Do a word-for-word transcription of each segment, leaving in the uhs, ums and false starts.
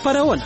خپرونه.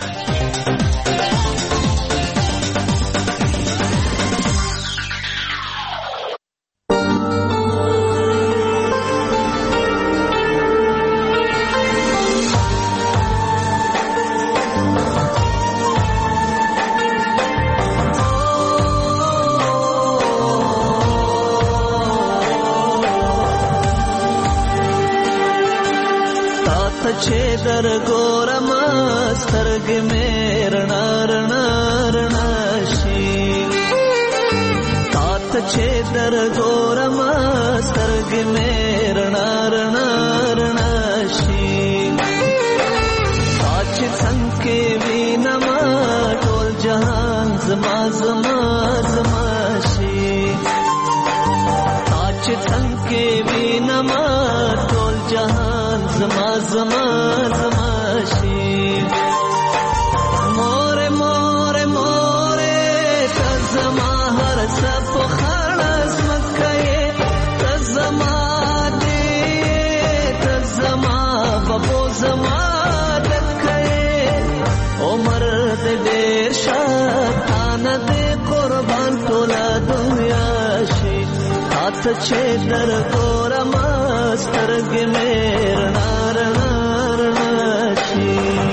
چې در ګورم سترګې مې رڼا رڼا رڼا شي، تا ته چې در ګورم سترګې مې رڼا رڼا رڼا شي، تا چې څنګه وینم ټول جهان زما زما زما شي، تا چې څنګه وینم ټول جهان زما زما زما شي. مور مور مور ته زما هر څه په خړس مکه ته زما دې ته زما بابو زما دکه عمر دې ډېر شاتان دې قربان ټول دنیا شي، ته چې در ګورم سترګې مې رڼا رڼا رڼا شي.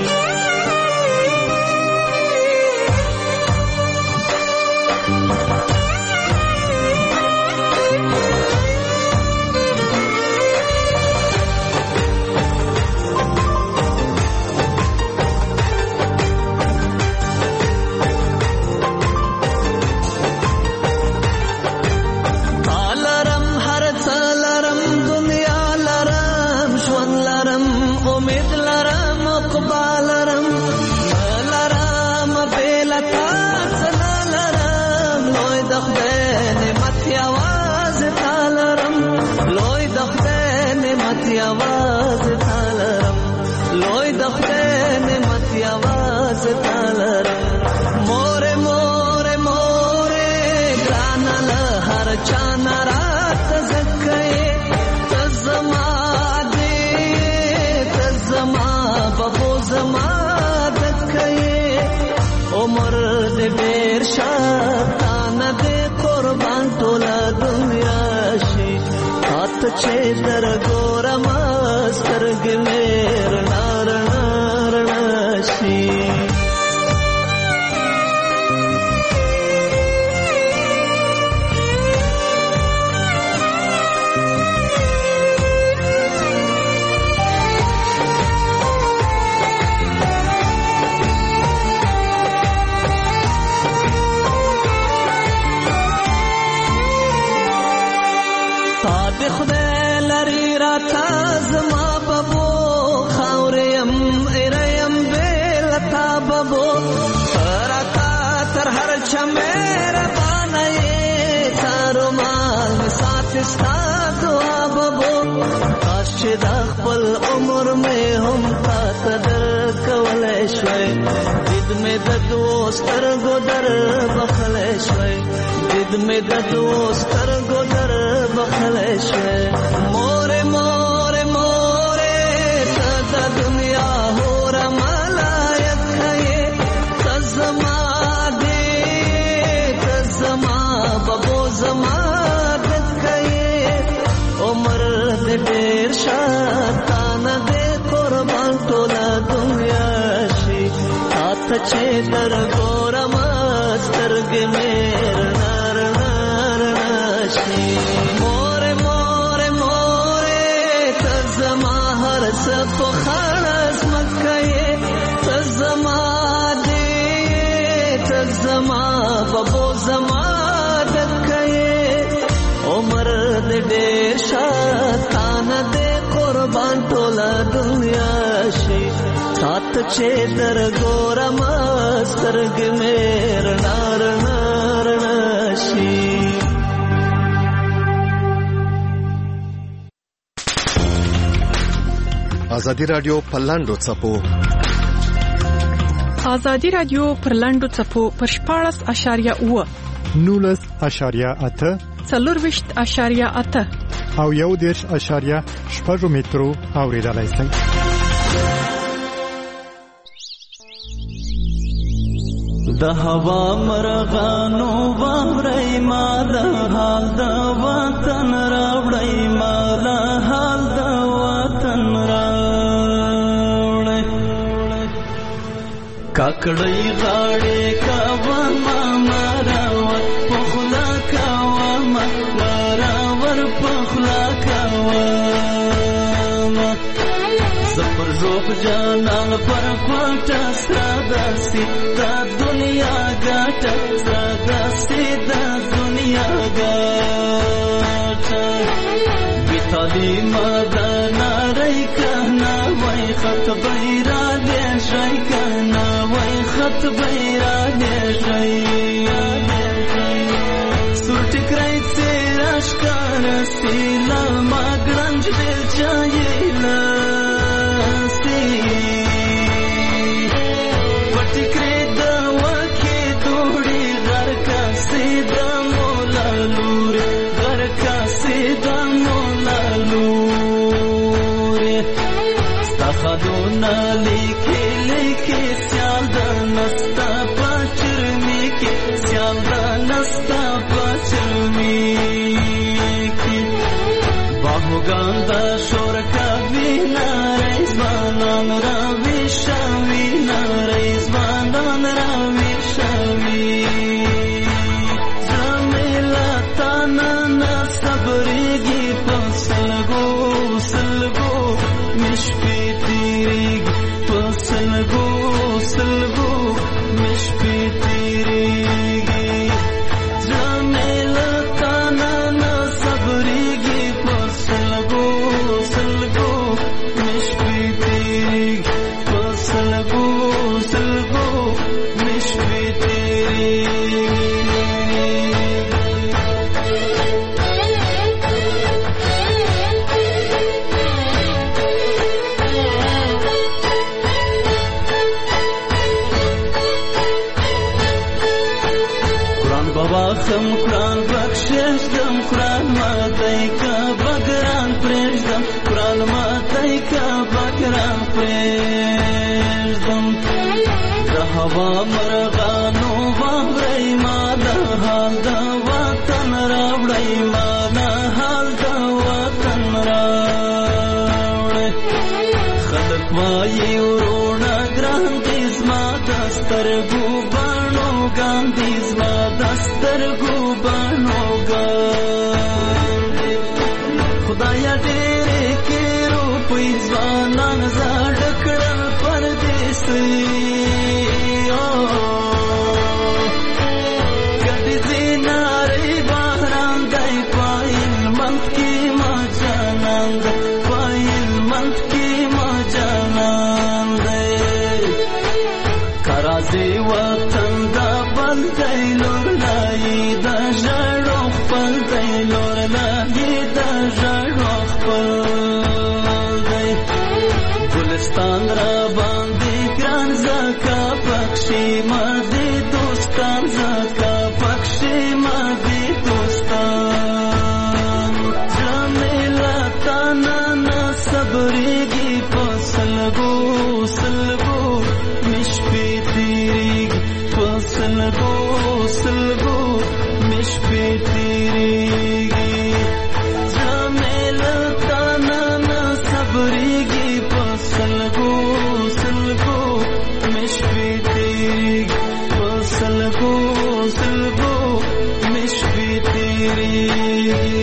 ډېر شاتان دې قربان ټول دنیا شي، ته چې در ګورم سترګې مې رڼا رڼا رڼا شي. خدای لري راته زما بابو خاوریم ایریم بیلتا بابو راته تر هر چا مهربانه تارو مال می ساتي ستا دعا بابو، کاش چې د خپل عمر مې هم تا ته درکولی شوی، دید مې د دوو سترګو در بخلی شوی، دید مې د دوو سترګو در بخلی شوی. مور مور مور ته د دنیا هوره ملایک یې، ته زما دې ته زما بابو زما دکه یې عمر دې ډېر شاتانه دې قربان ټول دنیا شي، ته چې در ګورم سترګې مې رڼا رڼا رڼا شي. مور مور مور ته زما هر څه په خړس مکه ته زما دې ته زما بابو زما دکه عمر دې ډېر شاتانه دې قربان ټول دنیا شي، ته چې در ګورم سترګې مې رڼا رڼا رڼا شي. ازادي رادیو په لاندو څپو ازادي رادیو پر لاندو څپو پر شپاړس اشاریه اوه نولس اشاریه اته څلورویشت اشاریه اته او یو دېرش اشاریه شپږ مترو اوریدلای شئ. د هوا مرغانو واورئ ما د حال د وطن راوړئ ما د حال د وطن راوړئ کاکړۍ غاړې کوه ما مراور په خوله کوه ما مراور په خوله کوه زپر روح جانان پر کوټه سره داسې دا دنیا ګټه سره داسې دا دنیا ګټه بې تعلیمه ده نارۍ که نه وای خط به یې رالېږئ که نه وای خط به یې رالېږئ سور ټیکری څېره ښکاره سي له ما ګړنج بېلچه یې خدونه لیکي لیکي سیال د نستا پچرمی کې سیال د نستا پچرمی کې باهوګان د شور کوي نارې ځوانان راوي شوي نارې ځوانان راوي شوي زمیلا تانا نه صبرېږي په سلګو سلګو مشپې سلگو سلگو مشپی تیریگی جامیلا تانا نا صبریگی پر سلگو سلگو مشپی تیریگی پر سلگو سلگو مشپی تیریگی خم قرآن بخششدم قرآن ماتی که بگران پریشدم قرآن ماتی که بگران پریشدم د هوا مرغانو واورئ ما د حال د وطن راوړئ ما د حال د وطن راوړئ خلک وایي وروڼه ګران دي زما د سترګو بڼو ګان دي زما د سترګو بڼو ګان دي خدایا ډېرې کې روپۍ ځوانان زاړه کړل پردیسۍ ګډې زینارې باران دی په هلمند کې ما جانان دی په هلمند کې ما جانان دی که راځې وطن دا بل دی لور لایي د ژړو خپل دی لور لایي د ژړو خپل دی ګلستان را باندې ګران زکه پکښې ما دې دوستان زکه پکښې ما دې دوستان جمیلا تانا نه صبرېږي په سلګو سلګو مشپې تېرېږي په سلګو سلګو مشپې تېرېږي جمیلا تانا نه صبرېږي په سلګو سلګو مشپې تېرېږي په سلګو سلګو مشپې تېرېږي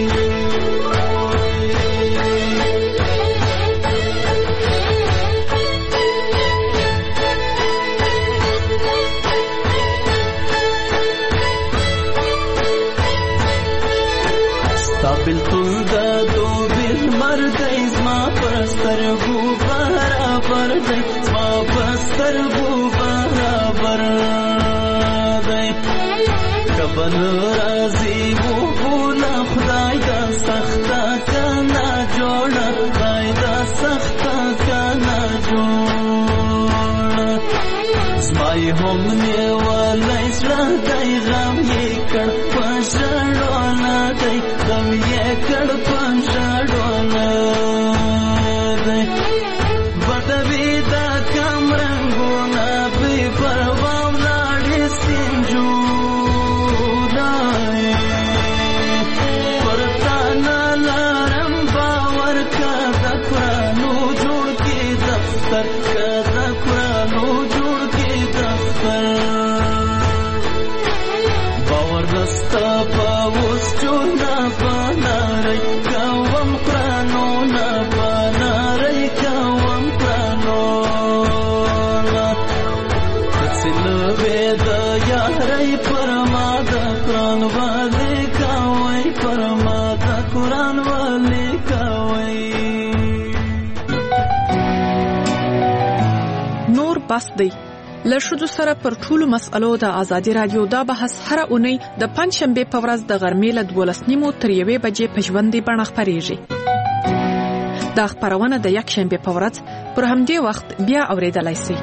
بلتون د دوبل مردی زما پر سترګو برابر دی زما پر سترګو برابر دی کبن راځي وګوله خدای دا سخته کنه جوړه خدای دا سخته کنه جوړه زما یې هم نیولی زړه دی غم یې کړ په ژړو نه دی غم یې کړ په ژړو نه دی بدوي دا کم رنګونه بې پروا ولاړې سي نو جوړ کې دفتر باور دستا په اوس چونه پناري کوم پرانو نه پناري کوم پرانو وید یارای پرماد قرآن والی کوي پرماد قرآن والی کوي نور بس دی لښودو سره پر ټولو مسألو د ازادي رادیو دا بحث هره اونۍ د پنځشنبه په ورځ د غرمې له دولس نیمو تر یوې بجې په ژوندۍ بڼه خپرېږي. دا خپرونه د یکشنبه په ورځ پر همدې وخت بیا اورېدلای شئ.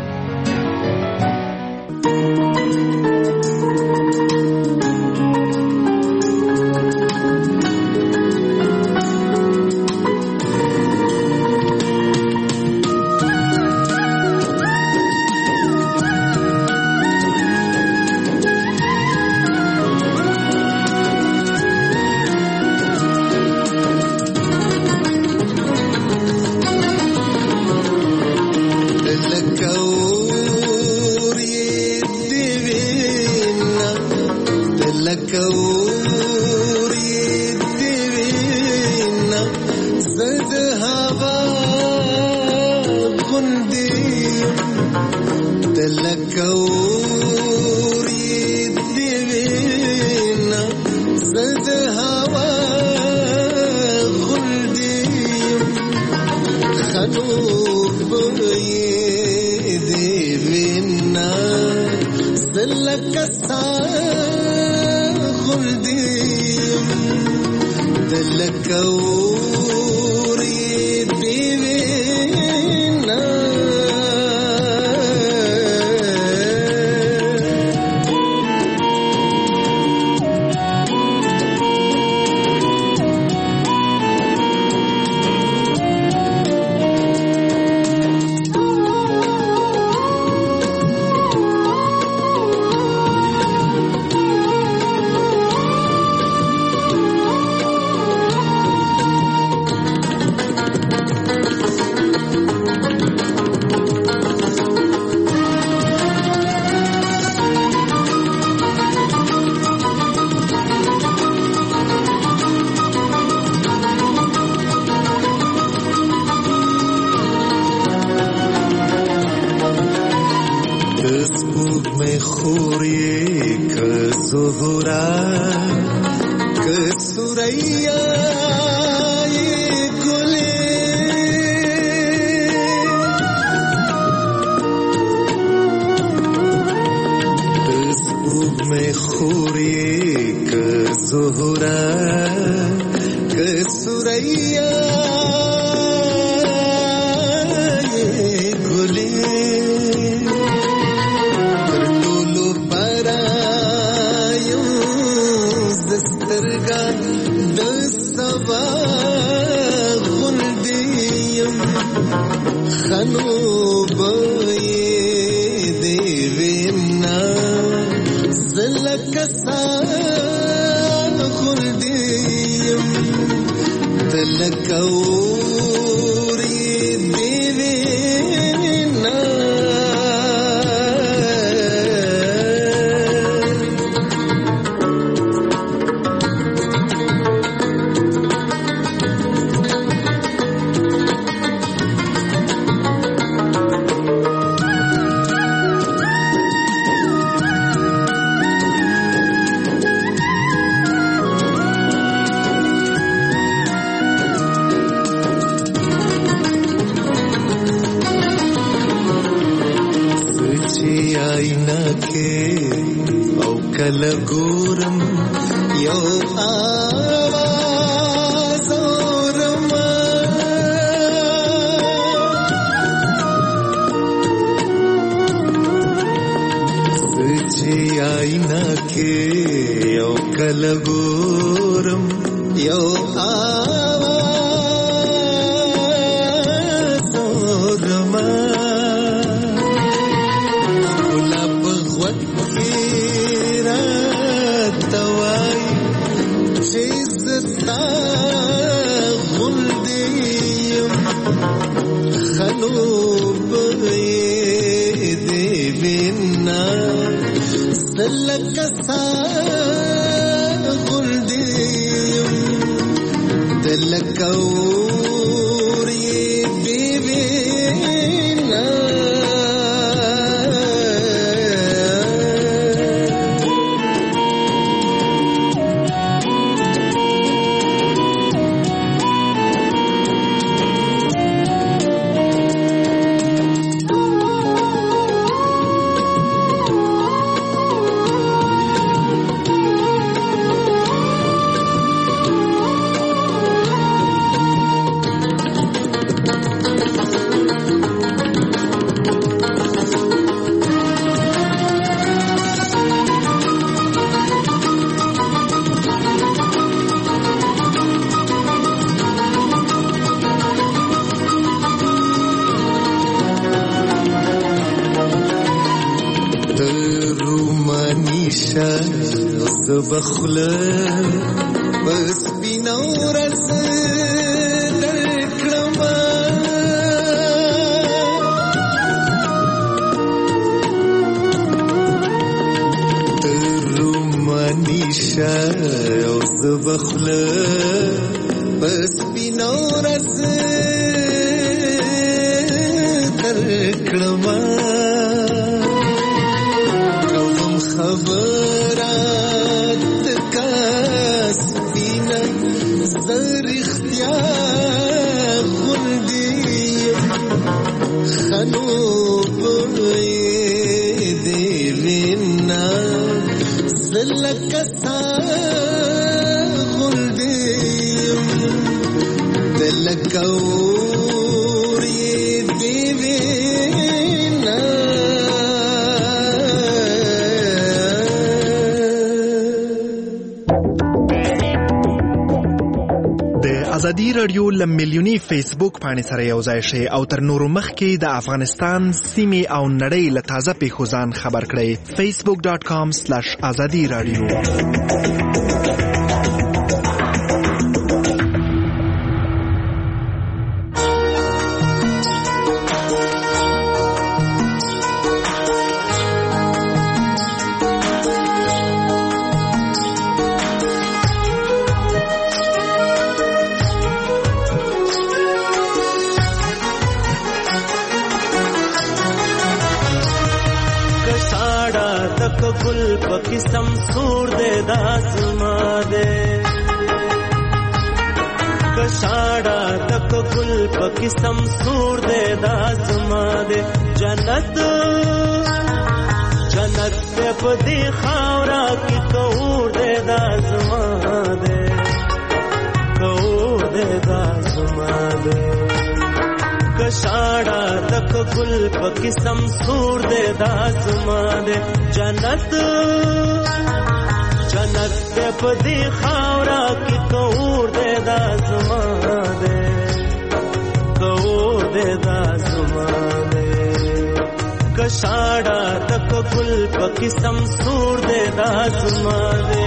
وینا دلکسا غلدیم دلکوری بیوینا بخله بس بینور از در کلمه رومانیشه از بخله بس بینور از در کلمه کوم خبر لکسا غلدیم دلکوری بیوینا د ازادي رادیو له میلیوني فیسبوک باندې سره یو ځای شئ او تر نورو مخکې د افغانستان سیمې او نړۍ له تازه پیښو ځان خبر کړئ. فیسبوک ډاٹ کام سلیش ازادي رادیو. گل پکسم سور دے داسما دے کشاڑا تک گل پکسم سور دے داسما دے جنت جنت پہ پدی خاورا کی کور دے داسما دے کور دے داسما دے کشاڑا تک گل پکسم سور دے داسما دے جنت جنت دے پدی خاورا کی کور دے داسما دے کور دے داسما دے کشاڑا تک گل پکسم سور دے داسما دے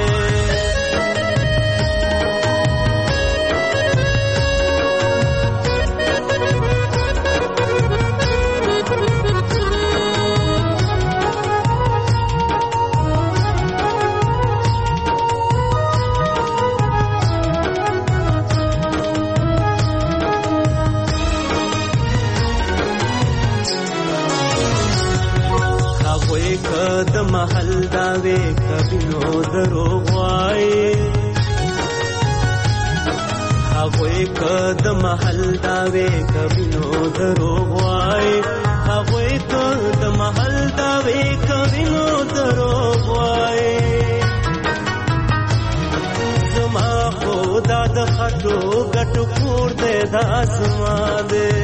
د محل داوے کبینو دروغ وای هغوی کد محل داوے کبینو دروغ وای هغوی کد محل داوے کبینو دروغ وای زما خدا د خټو ګټو کور دې داسما دې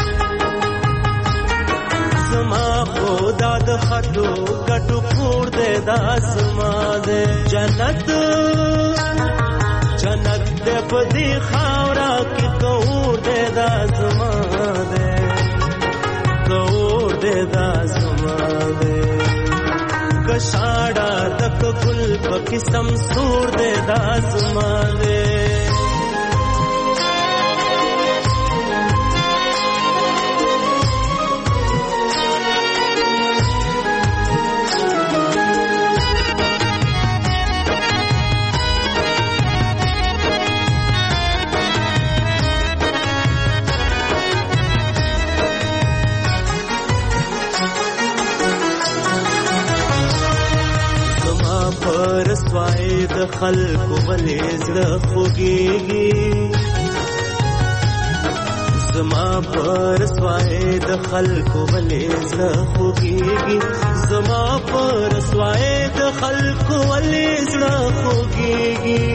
زما خدا د خټو ګټو کور دې داسما دې جنت جنت دې په دې خاورا کې کور دې داسما دې کور دې داسما دې کشاڑا تک گل پکسم سور دے داسما دے پر سوای د خلکو ولې زړه خوږیږي زما پر سوای د خلکو ولې زړه خوږیږي زما پر سوای د خلکو ولې زړه خوږیږي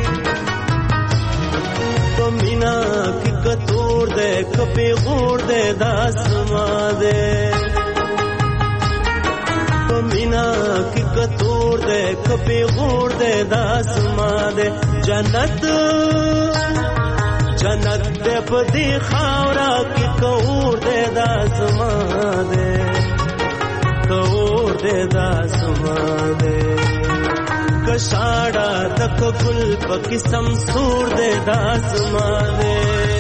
پمینا کی کتور دے کپی غور دے داسما دے پمینا کی کتور دے کپی غور دے داسما دے جنت جنت دے پدی خاورا کی کور دے داسما دے کور دے داسما دے کشاڑا تک گل پکسم سور دے داسما دے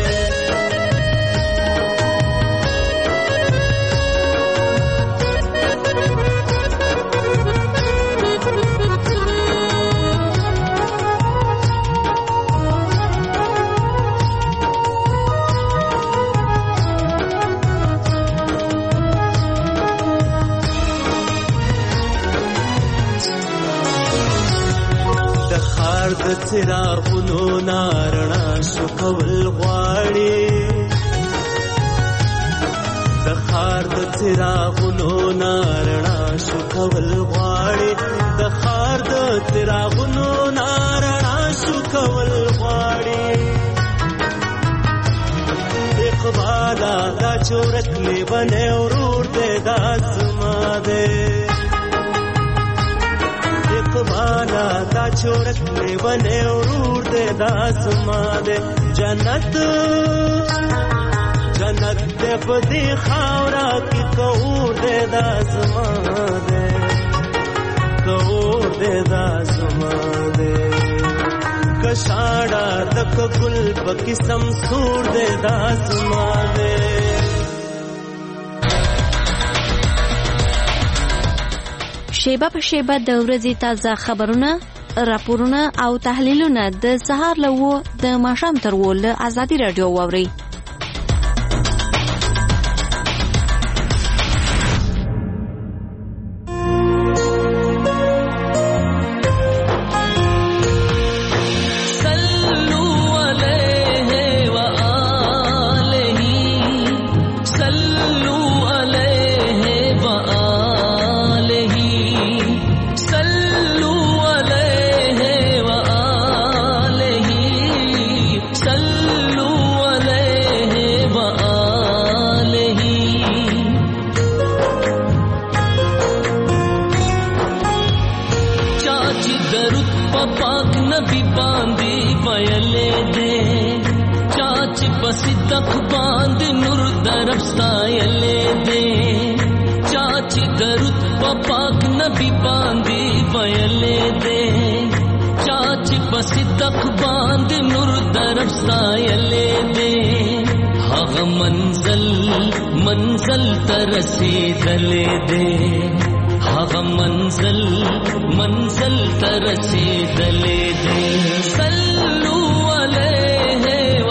د څراغونو نارڼا شو کول غواړي د خار د څراغونو نارڼا شو کول غواړي د خار د څراغونو نارڼا شو کول غواړي اقبالا دا چورک لیونه ورور دې داسما دې اقبالا دا چورک لیونه ورور دے داسما دے جنت جنت دے پدی خاورا کی کور دے داسما دے کور دے داسما دے کشاڑا تک گل پکسم سور دے داسما دے شیبه په شیبه د ورځې تازه خبرونه راپورونه او تحلیلونه د سهار له و د ماښام تر و له ازادي رادیو واورئ صدق باند نور درب سایلے دے چاچی درود پاک نبی باندی ویلے دے چاچی صدق باند نور درب سایلے دے ہغ منزل منزل ترسیدلے دے ہغ منزل منزل ترسیدلے دے صلو علیہ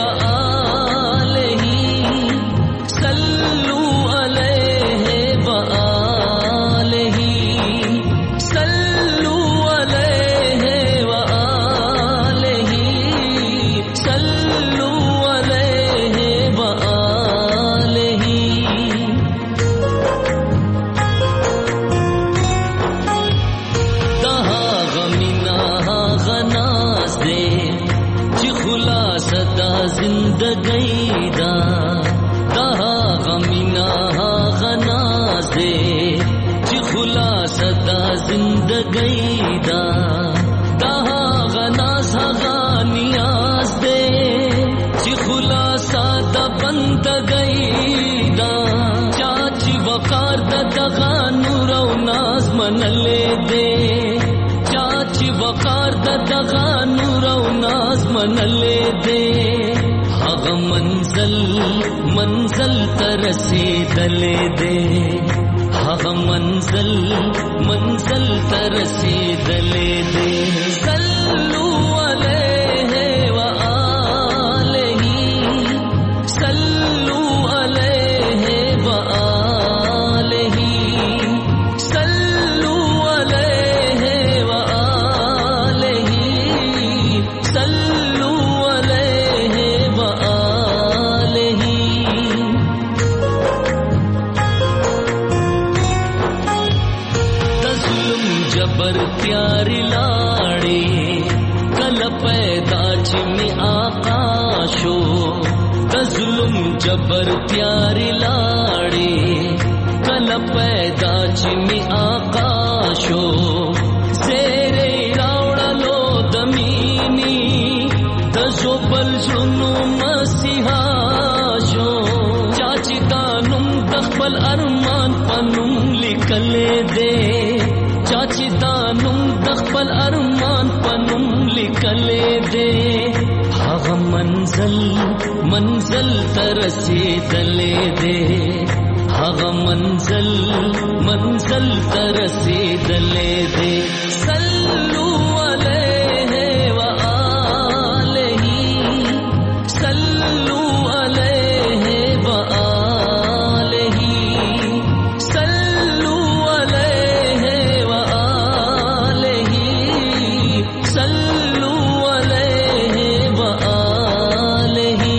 زندگی دا دہا غمینا غناز دے چی خلاص دا زندگی دا دہا غناز غانیاز دے چی خلاص دا بندگی دا چاچی وقار دا دغا نور و ناز منلے دے چاچی وقار دا دغا نور و ناز منلے دے ہغ منزل منزل ترسیدلے دے ہغ منزل منزل ترسیدلے دے صلو علیہ وآلہ صلو علیہ وآلہ صلو علیہ وآلہ जबर प्यारी लाड़ी कल पैदा चिमी आकाशो द जुलुम जबर प्यारी लाड़ी कल पैदा चिमी आकाशो सेरे रावड़लो दमीनी द जोबल जुनु मसीहाशो चाची दानुम दखबल अरमान पनुम लिकले दे चाची दानुम दखबल अरमान पनुम लिकले दे हाग मंजल मंजल तरसे दले दे हाग मंजल मंजल तरसे दले दे सल्लू अलैहि व आलिही सल्लू अलैहि व आलिही सल्लू अलैहि व आलिही सल्लू अलैहि व आलिही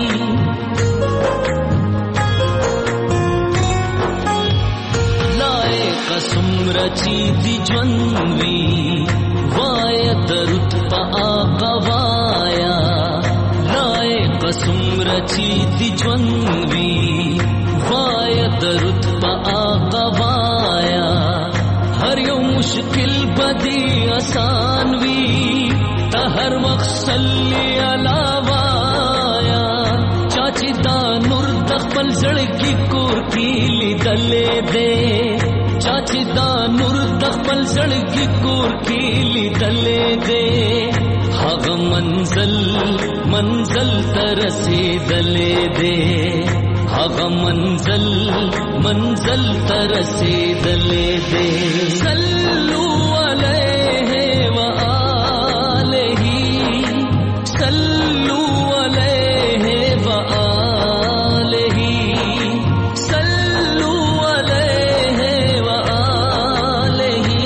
लाए कसम रची दी ज्वन्वी वाय दरुत पा आकवाया लाए कसम रची दी ज्वन्वी वाय दरुत पा आकवाया हर यो मुश्किल बदी आसानवी ता हर वक्त सल्ली अला वाया चाची दानुर दखबल जड़की कोर की दले दे चाची दानुर दखबल जड़की कोर की दले दे हाग मंजल मंजल तरसे दले दे हाग मंजल मंजल तरसे दले दे सल्लू अलैहि व आलिही सल्लू अलैहि व आलिही सल्लू अलैहि व आलिही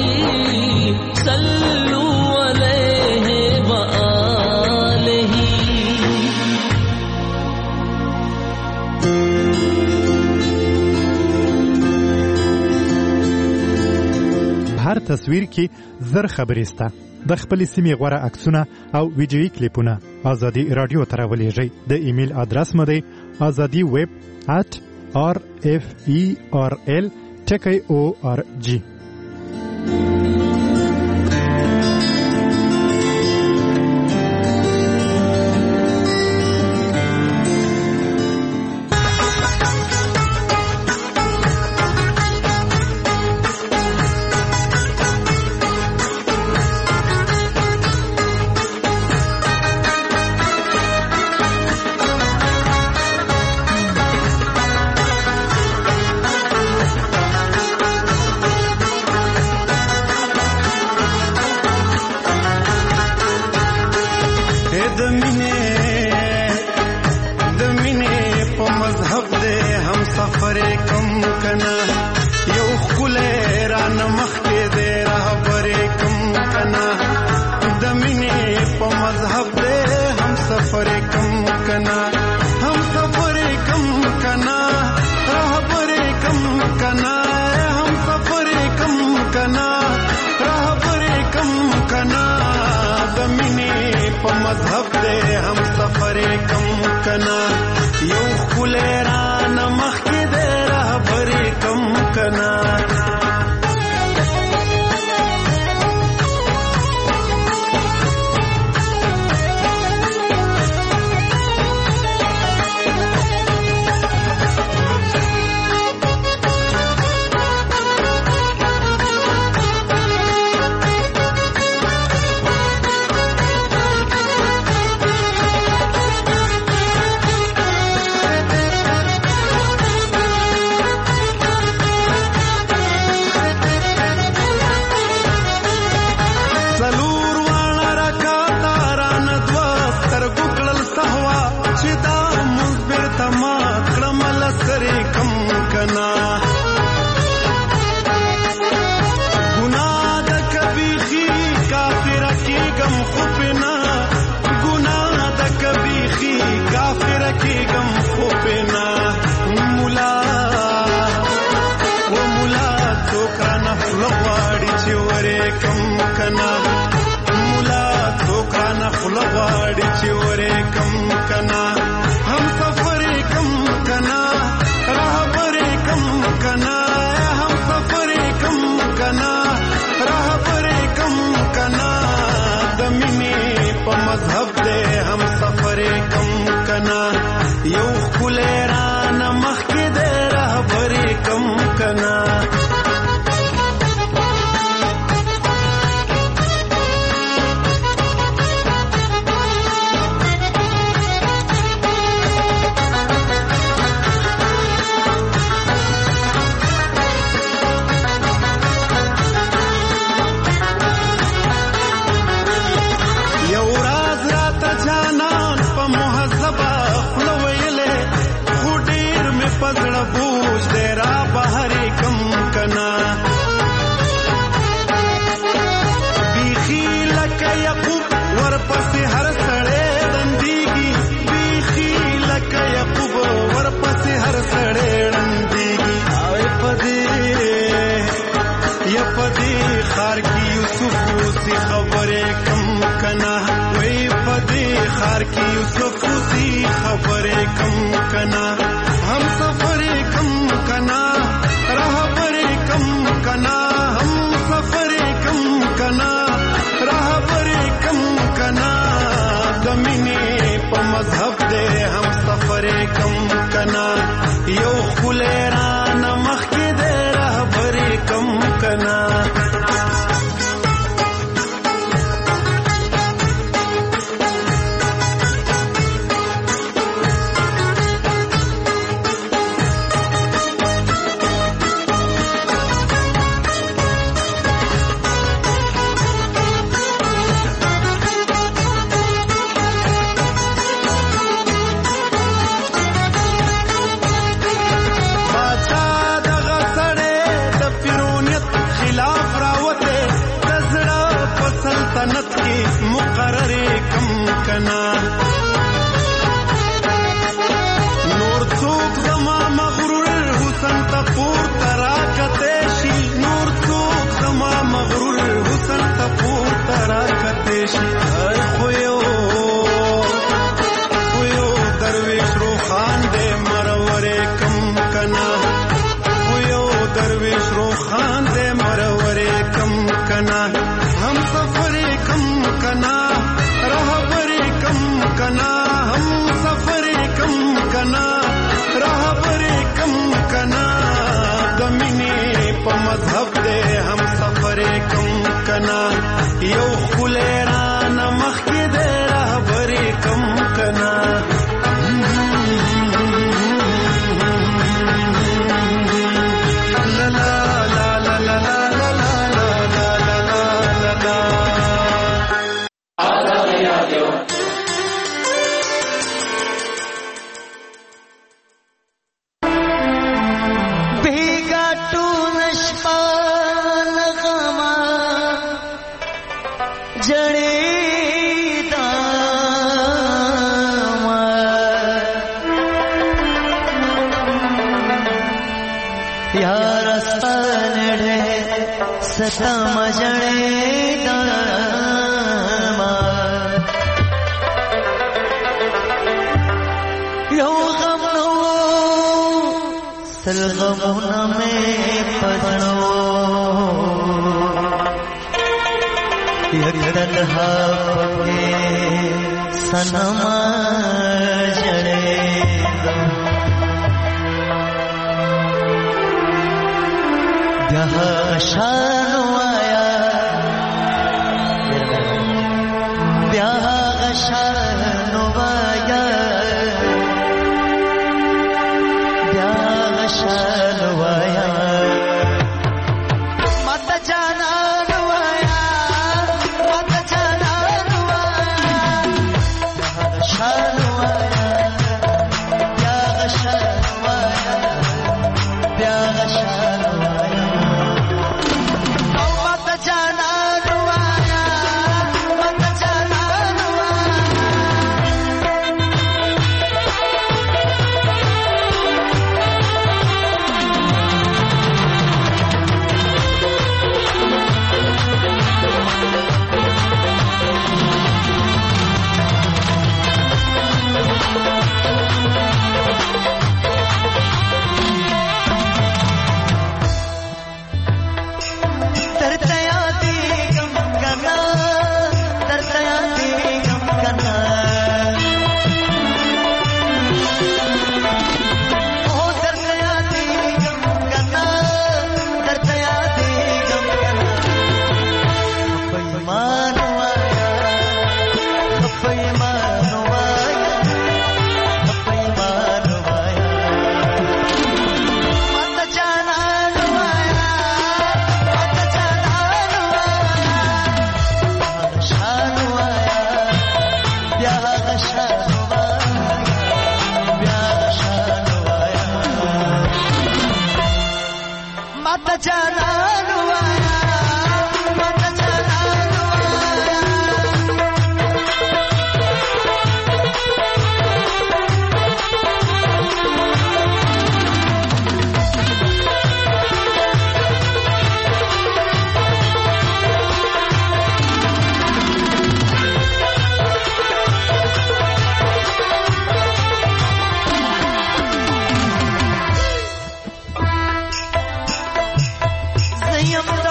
सल्लू अलैहि व आलिही هر تصویر کې زر خبرې سته. د خپل سیمې غوره عکسونه او ویډیویي کلیپونه ازادي رادیو ته راولېږئ. د ایمیل ادرس مو دی azadi web at r f e r l ټکی او ار جی. چې ورې کم کنا مولا څوکا نه خوله غواړي چې ورې کم کنا هم سفر کم کنا رهبر کم کنا هم سفر کم کنا رهبر کم کنا د مینې په مذهب دې هم سفر کم کنا یو ښکلی رانه مخکې دې رهبر کم کنا بوج دے را بہری کم کنا بیخی لکا یقوب ورپس ہر سڑے رندیگی بیخی لکا یقوب ورپس ہر سڑے رندیگی آئے پدی یا پدی خار کی یوسف سی خبرے کم کنا وی پدی خار کی یوسف سی خبرے کم کنا ہم سفر کم کنا رہبر کم کنا ہم سفر کم کنا رہبر کم کنا زمینی په مذهب دے ہم سفر کم کنا یو خلے رانه مخکې دے رہبر کم کنا مقرر کم کنا نور څوک زما مغرور حسن ته پورته راکتی شي نور څوک زما مغرور حسن ته پورته راکتی شي خو یو خو یو درویش روخان دی مرور کم کنا خو یو درویش روخان دی مرور کم کنا ہم سفر کم کنا رہبر کم کنا ہم سفر کم کنا رہبر کم کنا زمینی په مذهب دے ہم سفر کم کنا یو خلے رانه مخکې دے رہبر کم کنا لا لا لا لا لا لا सता मजणे दामा यो गम नो सल गमुना में पढ़ो यदहा के सनमा जड़े यहाँ शानो आया ब्याह शानो आया ब्याह शानो आया मत जाना आया मत जाना आया ब्याह शानो आया ब्याह शानो आया ब्याह शानो आया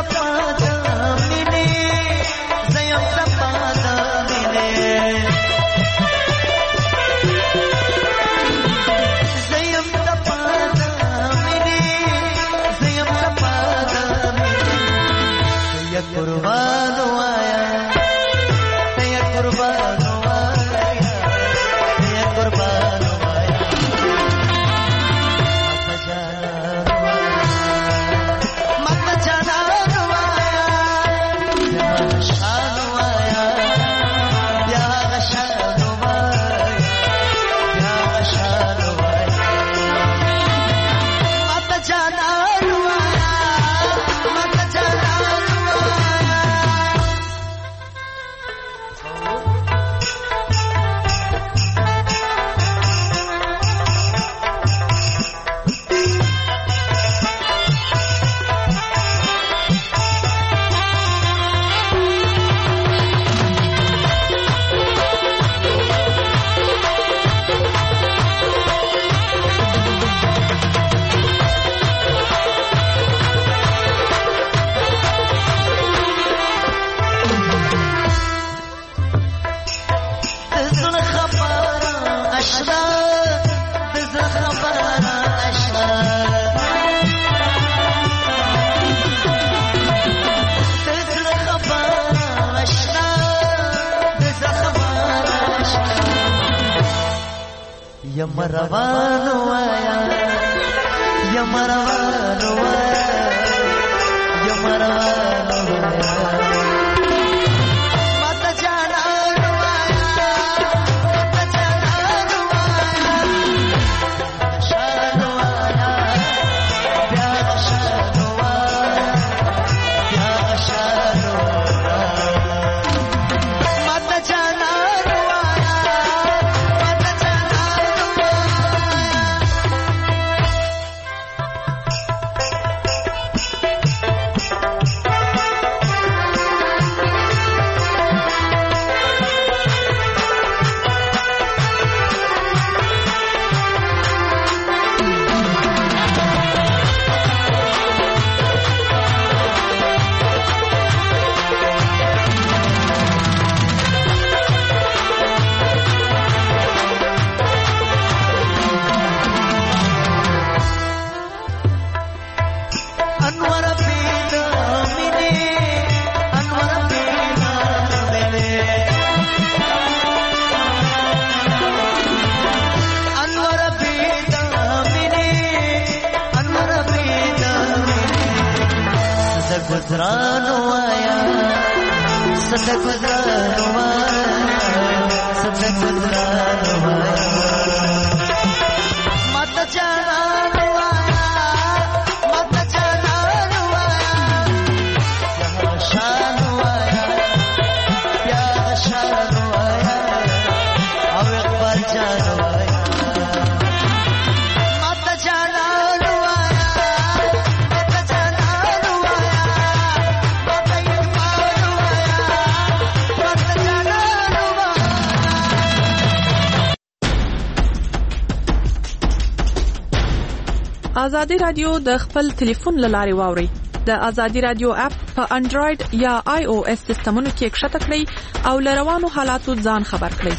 آزادی رادیو د خپل ټلیفون له لارې واوري. د آزادی رادیو اپ په انډراید یا آی او اس سیسټمونو کې کښته کړئ او له روانو حالاتو ځان خبر کړئ.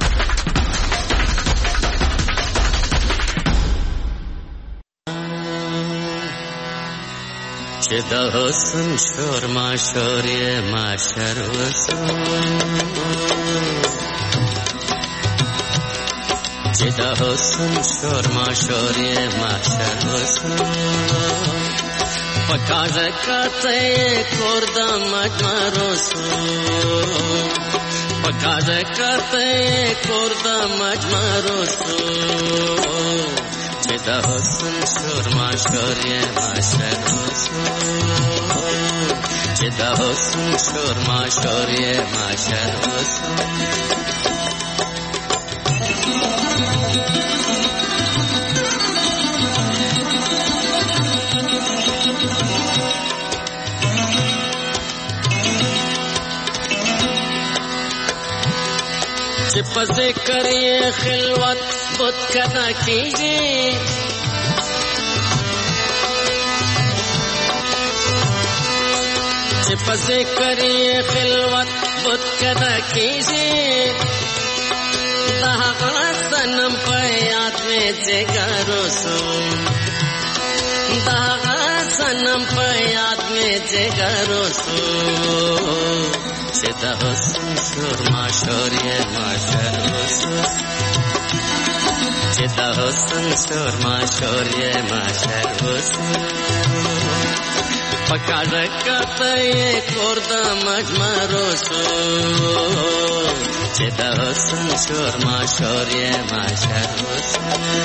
چې د حسن شور ما شور یې ما شر وسو، چې د حسن شور ما شور یې ما شر وسو، په کازه کته کور د مجمرو سو، په کازه کته کور د مجمرو سو، چې د حسن شور ما شور یې ما شر وسو، چې د حسن شور ما شور یې ما شر وسو. چې په ذکر یې خلوت بت کنا کیږي، چې په ذکر یې خلوت بت کده کیږي د هغه صنم په یاد مې ځګر وسو د هغه صنم په یاد مې ځګر وسو چې د حسن شور ماشور یې ماشر وسو چې د حسن شور ماشور یې ماشر وسو پکار کته کور د مجمر وسو چې د حسن شور ماشور یې ماشر وسو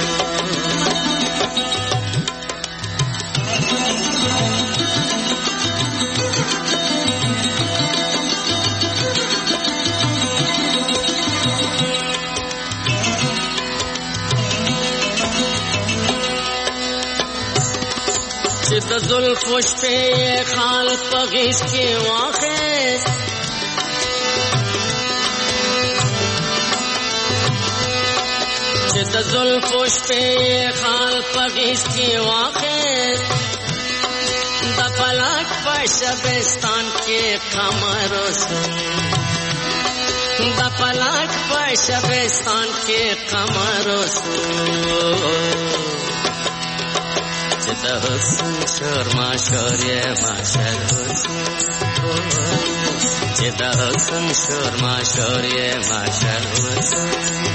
چې د زلفو شپې خال په غیږ کې واخیست چې د زلفو شپې خال په غیږ کې واخیست د فلک په شبستان کې قمر وسو د فلک په شبستان کې قمر وسو چې د حسن شور ماشور یې ماشر وسو چې د حسن شور ماشور یې ماشر وسو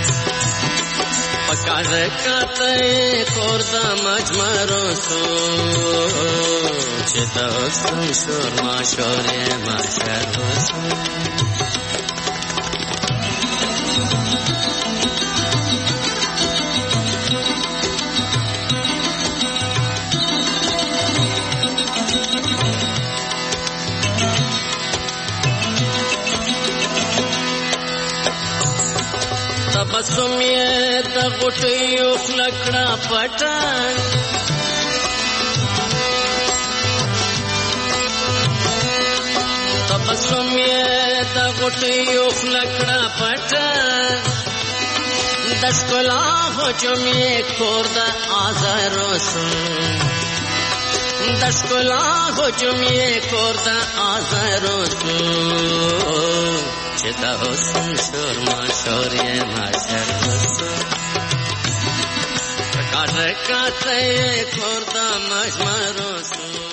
پکار کته کور د مجمر وسو چې د حسن شور ماشور یې ماشر وسو تبسم یې د غټیو خلکړه پټان تبسم یې د غټیو خلکړه پټان د ښکلا هجوم یې کور د آزار وسو د ښکلا هجوم یې کور د آزار وسو چې د حسن شور ماشور یې ماشر وسو پکار کته کور د مجمر وسو